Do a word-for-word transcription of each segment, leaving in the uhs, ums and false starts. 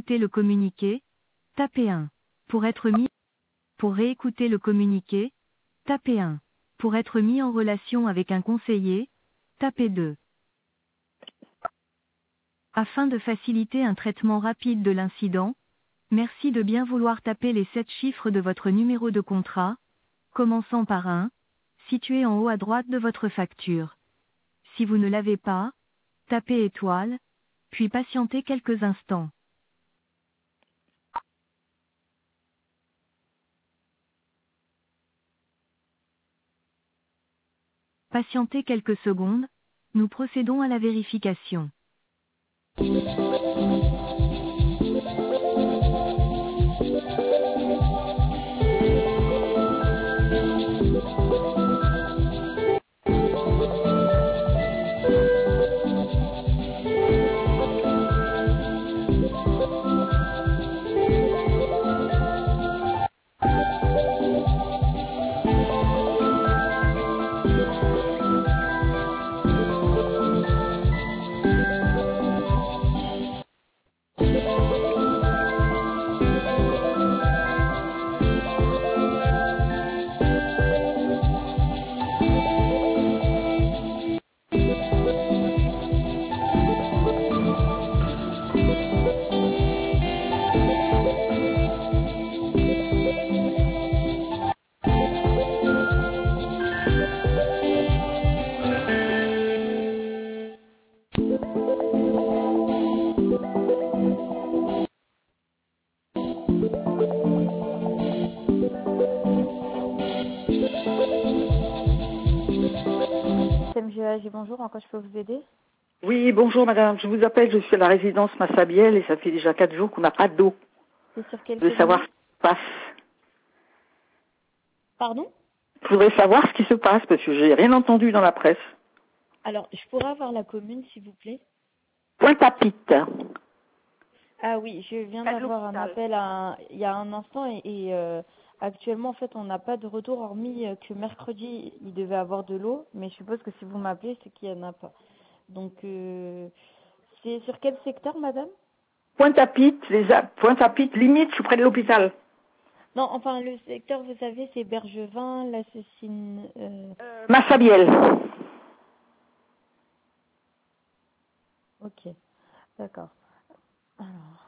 réécouter le communiqué, tapez un. Pour être mis, pour réécouter le communiqué, tapez un. Pour être mis en relation avec un conseiller, tapez deux. Afin de faciliter un traitement rapide de l'incident, merci de bien vouloir taper les sept chiffres de votre numéro de contrat, commençant par un, situé en haut à droite de votre facture. Si vous ne l'avez pas, tapez étoile, puis patientez quelques instants. Patientez quelques secondes, nous procédons à la vérification. M G A G, bonjour, en quoi je peux vous aider? Oui, bonjour madame, je vous appelle, je suis à la résidence Massabielle et ça fait déjà quatre jours qu'on n'a pas d'eau. C'est sur quelle Je veux savoir commune? ce qui se passe. Pardon? Je voudrais savoir ce qui se passe parce que j'ai rien entendu dans la presse. Alors, je pourrais avoir la commune, s'il vous plaît? Pointe-à-Pitre. Ah oui, je viens Près de d'avoir un l'hôpital. appel à- il y a un instant et, et, euh, actuellement, en fait, on n'a pas de retour, hormis euh, que mercredi, il devait avoir de l'eau, mais je suppose que si vous m'appelez, c'est qu'il n'y en a pas. Donc, euh, c'est sur quel secteur, madame? Pointe-à-Pitre, les a... Pointe-à-Pitre, limite, je suis près de l'hôpital. Non, enfin, le secteur, vous savez, c'est Bergevin, la Cécine... Euh... Massabielle. Ok, d'accord. Alors,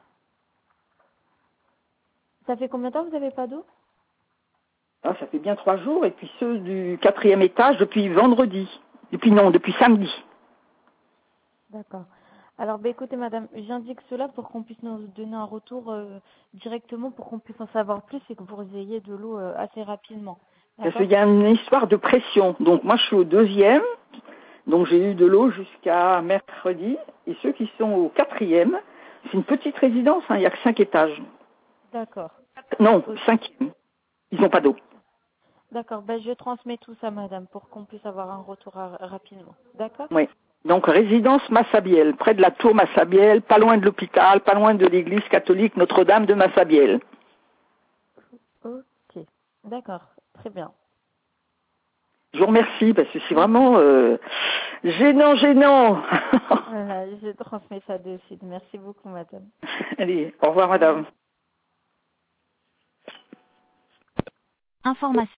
ça fait combien de temps que vous n'avez pas d'eau? Ah, ça fait bien trois jours et puis ceux du quatrième étage depuis vendredi. Depuis non, depuis samedi. D'accord. Alors, bah, écoutez, madame, j'indique cela pour qu'on puisse nous donner un retour euh, directement, pour qu'on puisse en savoir plus et que vous ayez de l'eau euh, assez rapidement. Parce D'accord? qu'il y a une histoire de pression. Donc moi je suis au deuxième, donc j'ai eu de l'eau jusqu'à mercredi. Et ceux qui sont au quatrième, c'est une petite résidence, hein, il n'y a que cinq étages. D'accord. Non, Ok. cinquième. Ils n'ont pas d'eau. D'accord. Ben, je transmets tout ça, madame, pour qu'on puisse avoir un retour ra- rapidement. D'accord? Oui. Donc résidence Massabielle, près de la tour Massabielle, pas loin de l'hôpital, pas loin de l'église catholique Notre-Dame de Massabielle. Ok. D'accord. Très bien. Je vous remercie parce que c'est vraiment euh, gênant, gênant. Voilà, je transmets ça de suite. Merci beaucoup, madame. Allez, au revoir Au revoir. madame. Information.